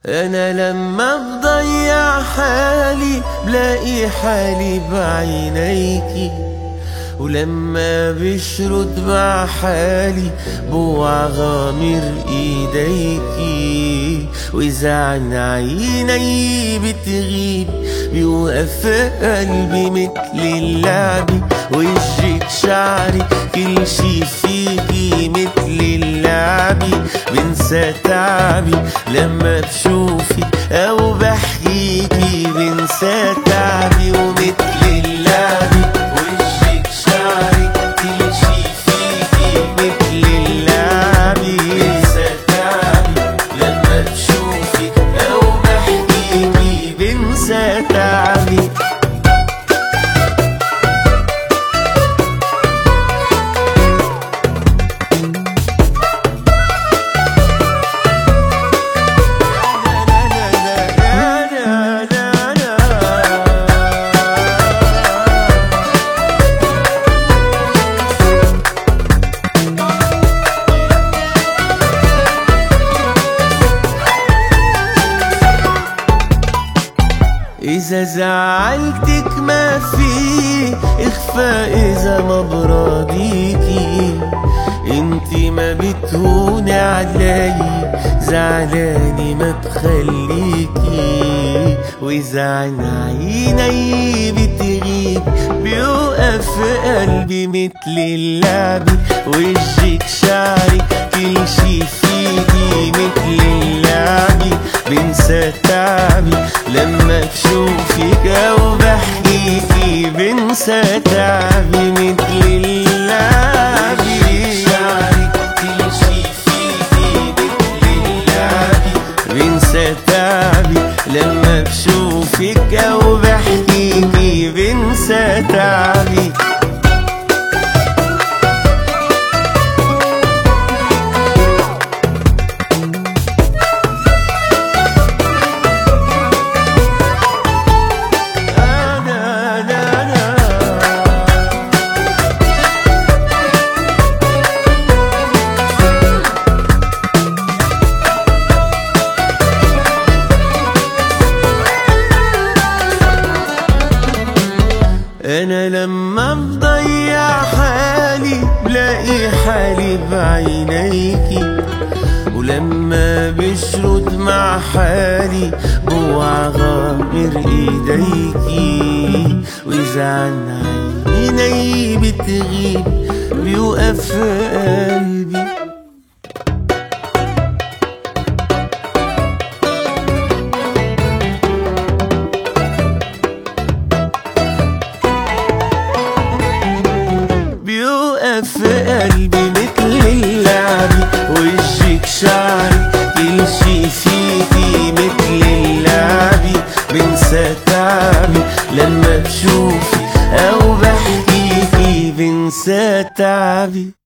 انا لما بضيع حالي بلاقي حالي بعينيكي، ولما بشرد مع حالي بوع غامر ايديكي، واذا عن عيني بتغيب بيوقف قلبي مثل اللعبة، وجهك شعري كل شي فيكي مثل اللعبة، بنسى تعبي لما بشوفك او بحكيكي، بنسى تعبي ومثل اللعبة، وجهك شعري كل شي فيكي مثل اللعبة، بنسى تعبي لما بشوفك او بحكيكي، بنسى تعبي. إذا زعلتك ما في إخفاء، إذا ما براضيكي انتي ما بتهوني علي، زعلاني ما بخليكي، وإذا عن عيني بتغيب بيوقف قلبي مثل اللعبة، وجهك شعري كل شي فيكي مثل اللعبة، بنسى تعبي لما بشوفك او بحكيكي، بنسى تعبي مثل اللعبة، شعري كل شي فيكي مثل اللعبة، بنسى تعبي لما بشوفك او بحكيكي، بنسى تعبي. أنا لما بضيع حالي بلاقي حالي بعينيكي، ولما بشرد مع حالي بوع غامر ايديكي، وإذا عن عيني بتغيب بيوقف قلبي. في قلبي مثل اللعبة، وجهك شعري كل شي فيكي مثل اللعبة، بنسى تعبي لما بشوفك او بحكيكي، بنسى تعبي.